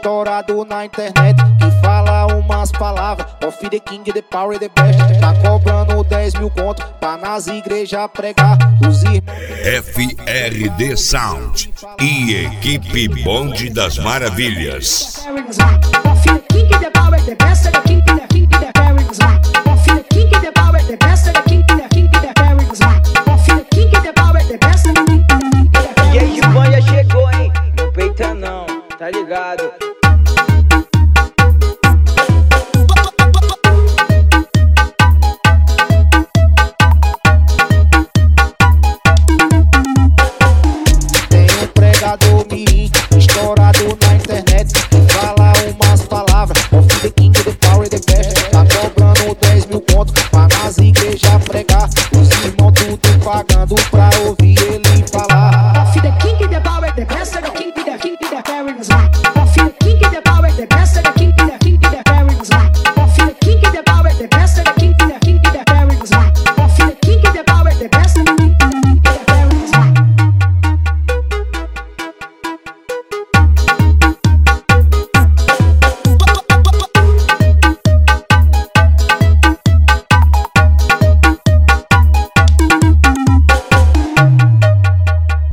estourado na internet, que fala umas palavras, Off the king, the power, the best. Tá cobrando 10 mil conto pra nas igrejas pregar. Os irmãos FRD Sound e equipe Bonde das Maravilhas. E aí, Espanha chegou, hein? Não peita não, tá ligado? tem um pregador mirim estourado na